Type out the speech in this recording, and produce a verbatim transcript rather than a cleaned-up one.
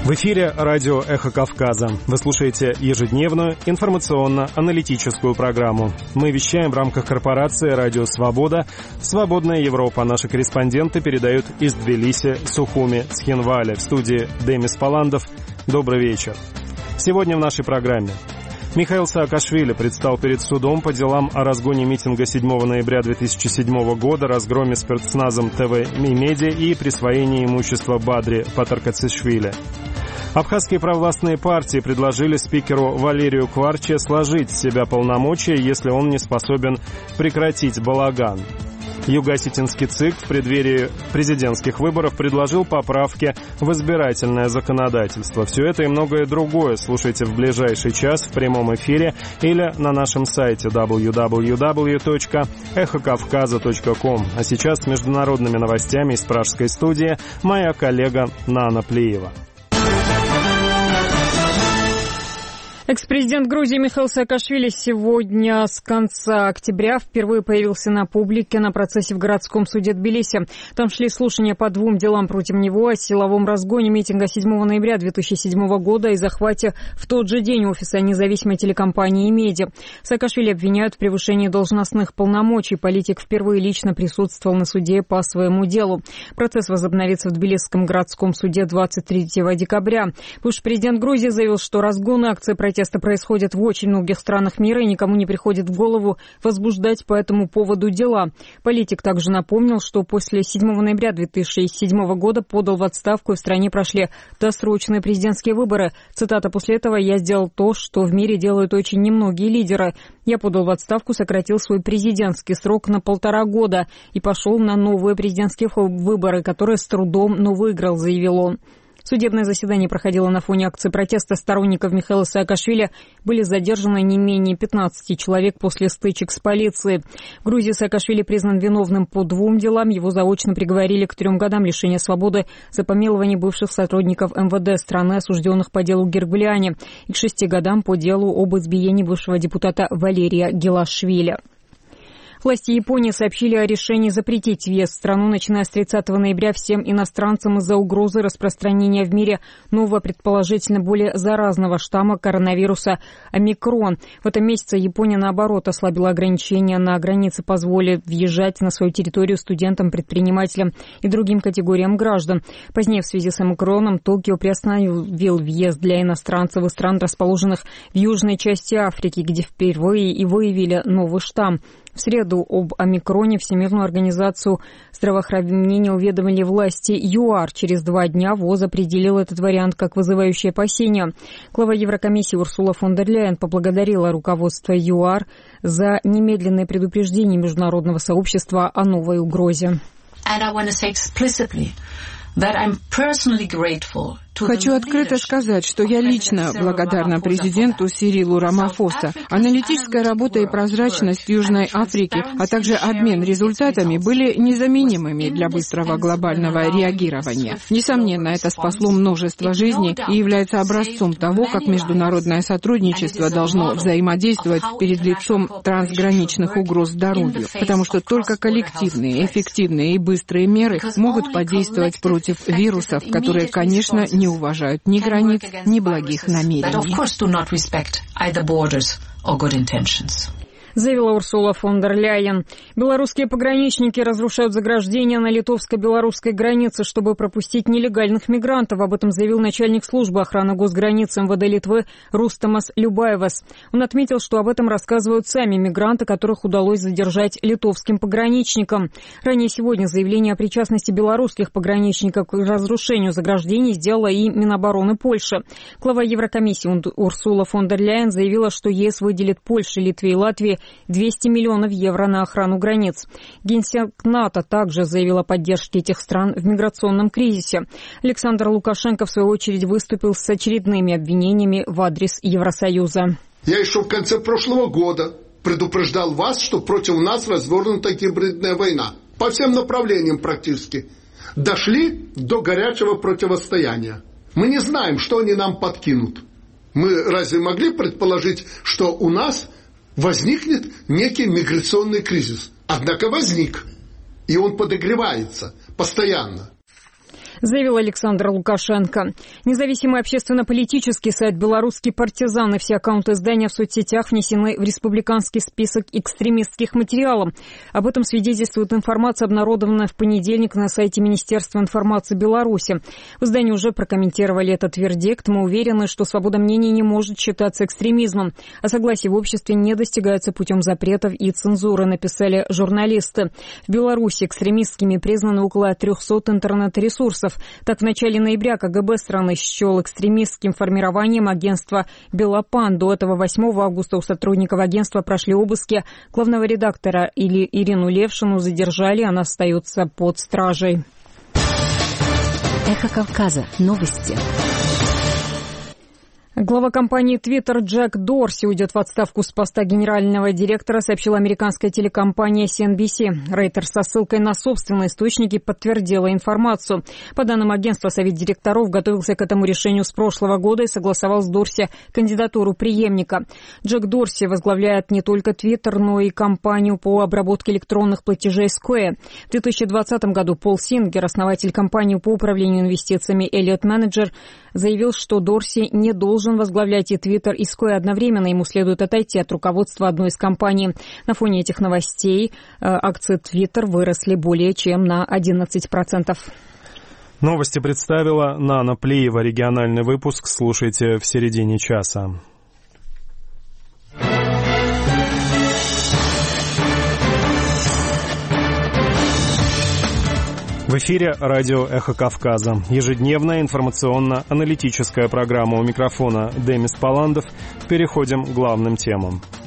В эфире радио «Эхо Кавказа». Вы слушаете ежедневную информационно-аналитическую программу. Мы вещаем в рамках корпорации «Радио Свобода». «Свободная Европа». Наши корреспонденты передают из Тбилиси, Сухуми, Цхинвали. В студии Демис Паландов. Добрый вечер. Сегодня в нашей программе. Михаил Саакашвили предстал перед судом по делам о разгоне митинга седьмого ноября две тысячи седьмого года, разгроме спецназом ТВ и медиа и присвоении имущества Бадри Патаркацишвили. Абхазские провластные партии предложили спикеру Валерию Кварче сложить с себя полномочия, если он не способен прекратить балаган. Юго-Осетинский ЦИК в преддверии президентских выборов предложил поправки в избирательное законодательство. Все это и многое другое слушайте в ближайший час в прямом эфире или на нашем сайте дабл ю дабл ю дабл ю точка эхо кавказа точка ком. А сейчас с международными новостями из пражской студии моя коллега Нана Плиева. Экс-президент Грузии Михаил Саакашвили сегодня с конца октября впервые появился на публике на процессе в городском суде Тбилиси. Там шли слушания по двум делам против него: о силовом разгоне митинга седьмого ноября две тысячи седьмого года и захвате в тот же день офиса независимой телекомпании «Медиа». Саакашвили обвиняют в превышении должностных полномочий. Политик впервые лично присутствовал на суде по своему делу. Процесс возобновится в Тбилисском городском суде двадцать третьего декабря. Бывший президент Грузии заявил, что разгоны, акции протеста Протесты происходят в очень многих странах мира, и никому не приходит в голову возбуждать по этому поводу дела. Политик также напомнил, что после седьмого ноября две тысячи седьмого года подал в отставку, и в стране прошли досрочные президентские выборы. Цитата: «После этого я сделал то, что в мире делают очень немногие лидеры. Я подал в отставку, сократил свой президентский срок на полтора года и пошел на новые президентские выборы, которые с трудом, но выиграл», заявил он. Судебное заседание проходило на фоне акции протеста сторонников Михаила Саакашвили. Были задержаны не менее пятнадцати человек после стычек с полицией. В Грузии Саакашвили признан виновным по двум делам. Его заочно приговорили к трем годам лишения свободы за помилование бывших сотрудников эм вэ дэ страны, осужденных по делу Гергулиани, и к шести годам по делу об избиении бывшего депутата Валерия Гелашвили. Власти Японии сообщили о решении запретить въезд в страну, начиная с тридцатого ноября, всем иностранцам из-за угрозы распространения в мире нового, предположительно более заразного штамма коронавируса омикрон. В этом месяце Япония, наоборот, ослабила ограничения на границе, позволив въезжать на свою территорию студентам, предпринимателям и другим категориям граждан. Позднее, в связи с омикроном, Токио приостановил въезд для иностранцев из стран, расположенных в южной части Африки, где впервые и выявили новый штамм. В среду об омикроне Всемирную организацию здравоохранения уведомили власти ЮАР. Через два дня ВОЗ определил этот вариант как вызывающий опасения. Глава Еврокомиссии Урсула фон дер Ляйен поблагодарила руководство ЮАР за немедленное предупреждение международного сообщества о новой угрозе. Хочу открыто сказать, что я лично благодарна президенту Сирилу Рамафоса. Аналитическая работа и прозрачность в Южной Африке, а также обмен результатами были незаменимыми для быстрого глобального реагирования. Несомненно, это спасло множество жизней и является образцом того, как международное сотрудничество должно взаимодействовать перед лицом трансграничных угроз здоровью, потому что только коллективные, эффективные и быстрые меры могут подействовать против вирусов, которые, конечно, не уважают ни границ, ни благих намерений. Заявила Урсула фон дер Ляйен. Белорусские пограничники разрушают заграждения на литовско-белорусской границе, чтобы пропустить нелегальных мигрантов. Об этом заявил начальник службы охраны госграницы эм вэ дэ Литвы Рустамас Любаевас. Он отметил, что об этом рассказывают сами мигранты, которых удалось задержать литовским пограничникам. Ранее сегодня заявление о причастности белорусских пограничников к разрушению заграждений сделала и Минобороны Польши. Глава Еврокомиссии Урсула фон дер Ляйен заявила, что ЕС выделит Польше, Литве и Латвии двести миллионов евро на охрану границ. Генсек НАТО также заявил о поддержке этих стран в миграционном кризисе. Александр Лукашенко, в свою очередь, выступил с очередными обвинениями в адрес Евросоюза. Я еще в конце прошлого года предупреждал вас, что против нас развернута гибридная война. По всем направлениям практически. Дошли до горячего противостояния. Мы не знаем, что они нам подкинут. Мы разве могли предположить, что у нас возникнет некий миграционный кризис? Однако возник. И он подогревается постоянно. заявил Александр Лукашенко. Независимый общественно-политический сайт «Белорусский партизан» и все аккаунты издания в соцсетях внесены в республиканский список экстремистских материалов. Об этом свидетельствует информация, обнародованная в понедельник на сайте Министерства информации Беларуси. В издании уже прокомментировали этот вердикт. Мы уверены, что свобода мнений не может считаться экстремизмом, а согласие в обществе не достигается путем запретов и цензуры, написали журналисты. В Беларуси экстремистскими признаны около трехсот интернет-ресурсов. Так, в начале ноября КГБ страны счел экстремистским формированием агентства «Белопан». До этого восьмого августа у сотрудников агентства прошли обыски. Главного редактора или Ирину Левшину задержали, она остается под стражей. Эхо Кавказа. Новости. Глава компании Twitter Джек Дорси уйдет в отставку с поста генерального директора, сообщила американская телекомпания си эн би си. Рейтер со ссылкой на собственные источники подтвердила информацию. По данным агентства, совет директоров готовился к этому решению с прошлого года и согласовал с Дорси кандидатуру преемника. Джек Дорси возглавляет не только Twitter, но и компанию по обработке электронных платежей Square. В две тысячи двадцатом году Пол Сингер, основатель компании по управлению инвестициями Elliott Manager, заявил, что Дорси не должен возглавлять и Twitter, и Square одновременно. Ему следует отойти от руководства одной из компаний. На фоне этих новостей акции Twitter выросли более чем на одиннадцать процентов. Новости представила Нана Плиева. Региональный выпуск слушайте в середине часа. В эфире радио «Эхо Кавказа». Ежедневная информационно-аналитическая программа. У микрофона Демис Паландов. Переходим к главным темам.